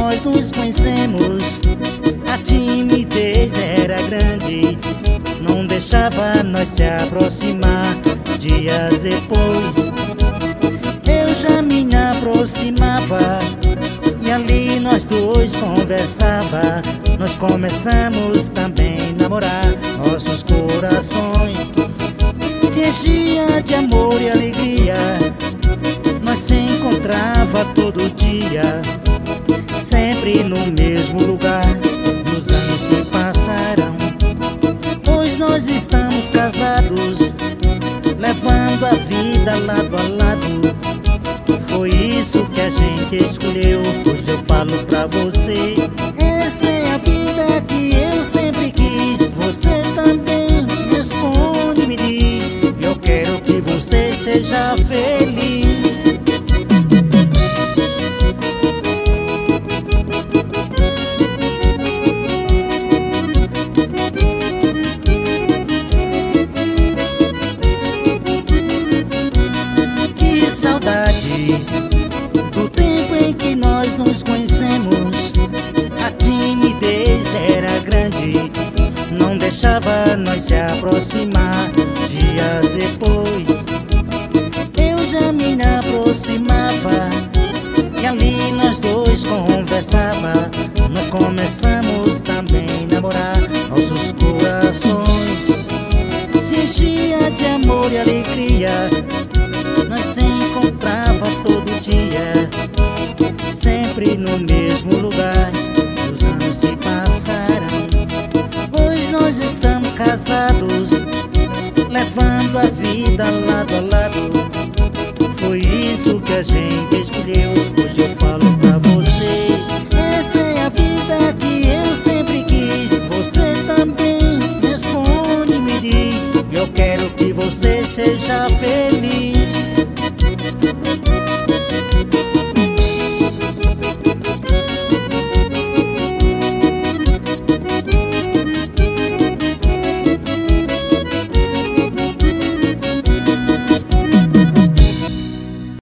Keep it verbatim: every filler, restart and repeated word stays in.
nós nos conhecemos, a timidez era grande, não deixava nós se aproximar. Dias depois eu já me aproximava e ali nós dois conversava. Nós começamos também a namorar. Nossos corações se enchia de amor e alegria. Nós se encontrava todo dia, sempre no mesmo lugar. Os anos se passaram, hoje nós estamos casados, levando a vida lado a lado. Foi isso que a gente escolheu. Hoje eu falo pra você, essa é a vida que eu sempre quis. Você também responde e me diz, eu quero que você seja feliz. Que saudade do tempo em que nós nos conhecemos, a timidez era grande, não deixava nós se aproximar. Dias depois eu já me aproximava e ali nós dois conversava. Nós começamos também a namorar. Nossos corações se enchia de amor e alegria. Nós se encontrava todo dia, sempre no mesmo lugar. Os anos se passaram, hoje nós estamos casados, levando a vida lado a lado. Foi isso que a gente escolheu. Hoje eu